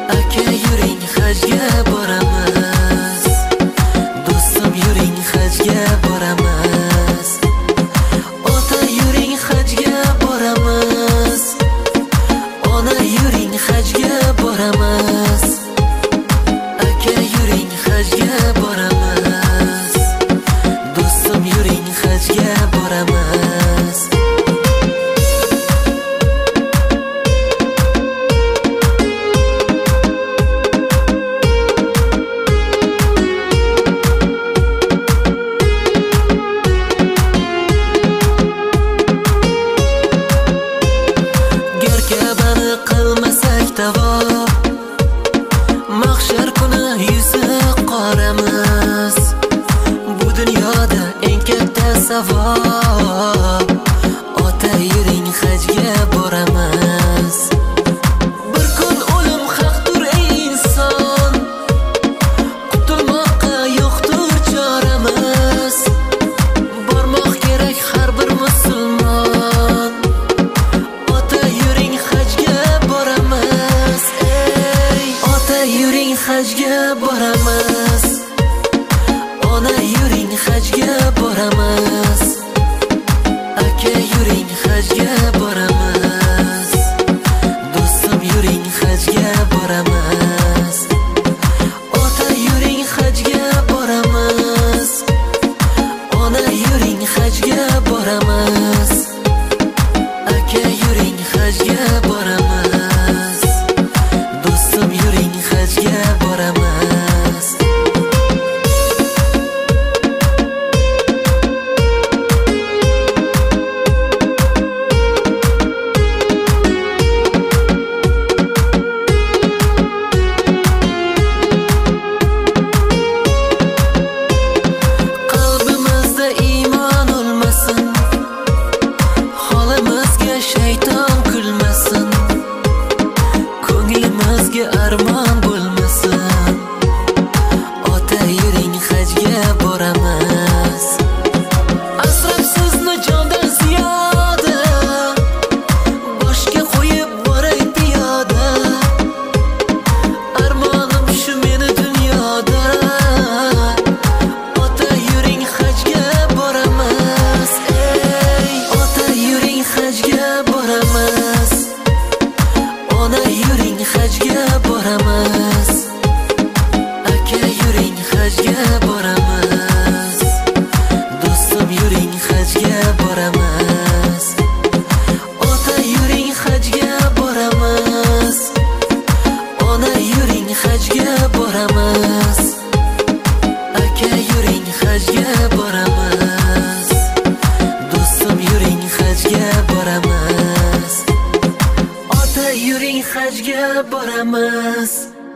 Aka yuring hajga boramiz, do'stim yuring hajga boramiz. Ota yuring hajga boramiz, ona yuring hajga boramiz. Aka yuring hajga boramiz, do'stim yuring hajga boramiz. Ka'bani qilmasak davo, mahshar kuni yuzi qoramiz. Bu dunyoda eng katta savob, ota yuring hajga boramiz. Bir kun o'lim haqdir ey inson, qutulmoqqa yo'qdir choramiz. Bormoq kerak har bir musulmon, yuring hajga boramiz, ona yuring hajga boramiz. Aka yuring hajga boramiz, do'stim yuring hajga boramiz. Ota yuring hajga boramiz, ona yuring hajga boramiz. Aka yuring hajga boramiz, do'stim yuring hajga boramiz. Qalbimizda iymon o'lmasin, holimizga shayton kulmasin, ko'nglimizga armon bo'lmasin. Ota yuring hajga boramiz, asrab sizni jondan ziyoda, boshga qo'yib boray piyoda. Armonim shu meni dunyoda, ota yuring hajga boramiz. Ey ota yuring hajga boramiz, ona yuring hajga boramiz. Aka yuring hajga boramiz, do'stim yuring hajga boramiz. Ota yuring hajga boramiz, ona yuring hajga boramiz. Aka yuring hajga boramiz, do'stim yuring hajga boramiz. Ota yuring hajga boramiz.